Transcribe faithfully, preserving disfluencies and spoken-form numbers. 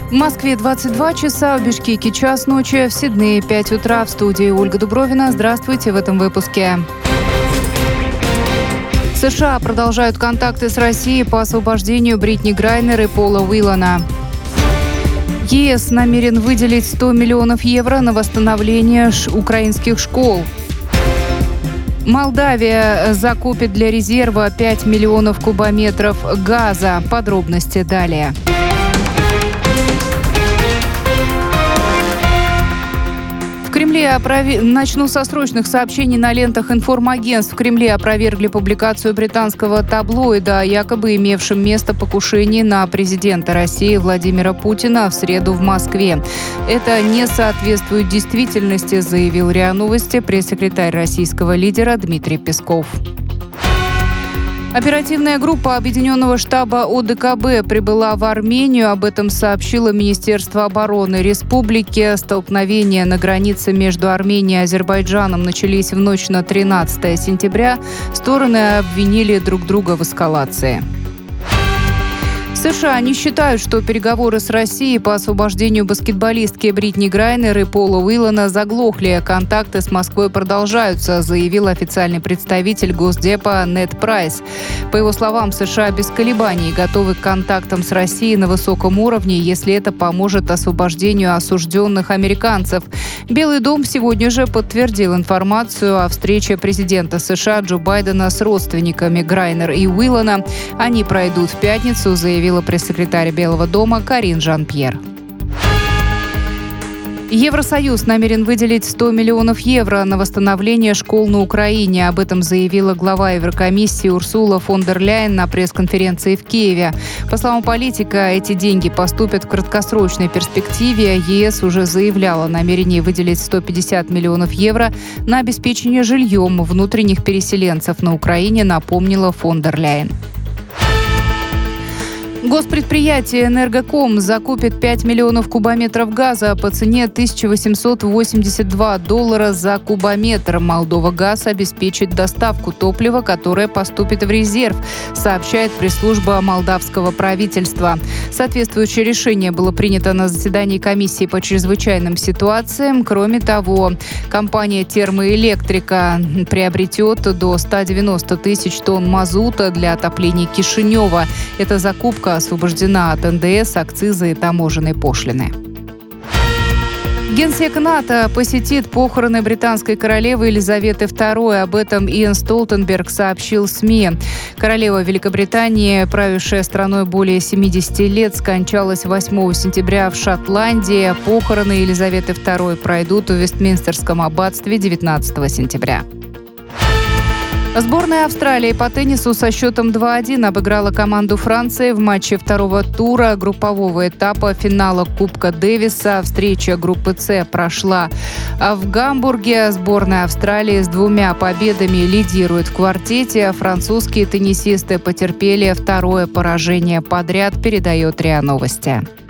В Москве двадцать два часа, в Бишкеке час ночи, в Сиднее пять утра. В студии Ольга Дубровина. Здравствуйте в этом выпуске. США продолжают контакты с Россией по освобождению Бритни Грайнер и Пола Уиллана. ЕС намерен выделить сто миллионов евро на восстановление ш- украинских школ. Молдавия закупит для резерва пять миллионов кубометров газа. Подробности далее. В Кремле опров... Начну со срочных сообщений на лентах информагентств. В Кремле опровергли публикацию британского таблоида о якобы имевшем место покушении на президента России Владимира Путина в среду в Москве. Это не соответствует действительности, заявил РИА Новости пресс-секретарь российского лидера Дмитрий Песков. Оперативная группа Объединенного штаба О Дэ Ка Бэ прибыла в Армению. Об этом сообщило Министерство обороны республики. Столкновения на границе между Арменией и Азербайджаном начались в ночь на тринадцатое сентября. Стороны обвинили друг друга в эскалации. США не считают, что переговоры с Россией по освобождению баскетболистки Бритни Грайнер и Пола Уиллана заглохли. Контакты с Москвой продолжаются, заявил официальный представитель Госдепа Нед Прайс. По его словам, США без колебаний готовы к контактам с Россией на высоком уровне, если это поможет освобождению осужденных американцев. Белый дом сегодня же подтвердил информацию о встрече президента США Джо Байдена с родственниками Грайнер и Уиллана. Они пройдут в пятницу, заявил пресс-секретарь Белого дома Карин Жан-Пьер. Евросоюз намерен выделить сто миллионов евро на восстановление школ на Украине. Об этом заявила глава Еврокомиссии Урсула фон дер Ляйен на пресс-конференции в Киеве. По словам политика, эти деньги поступят в краткосрочной перспективе. ЕС уже заявляла о намерении выделить сто пятьдесят миллионов евро на обеспечение жильем внутренних переселенцев на Украине, напомнила фон дер Ляйен. Госпредприятие «Энергоком» закупит пять миллионов кубометров газа по цене тысяча восемьсот восемьдесят два доллара за кубометр. Молдова Газ обеспечит доставку топлива, которое поступит в резерв, сообщает пресс-служба молдавского правительства. Соответствующее решение было принято на заседании комиссии по чрезвычайным ситуациям. Кроме того, компания «Термоэлектрика» приобретет до ста девяноста тысяч тонн мазута для отопления Кишинева. Эта закупка освобождена от эн дэ эс, акциза и таможенной пошлины. Генсек НАТО посетит похороны британской королевы Елизаветы второй. Об этом Иэн Столтенберг сообщил СМИ. Королева Великобритании, правившая страной более семидесяти лет, скончалась восьмого сентября в Шотландии. Похороны Елизаветы второй пройдут в Вестминстерском аббатстве девятнадцатого сентября. Сборная Австралии по теннису со счетом два один обыграла команду Франции в матче второго тура группового этапа финала Кубка Дэвиса. Встреча группы С прошла в Гамбурге. Сборная Австралии с двумя победами лидирует в квартете. Французские теннисисты потерпели второе поражение подряд, передает РИА Новости.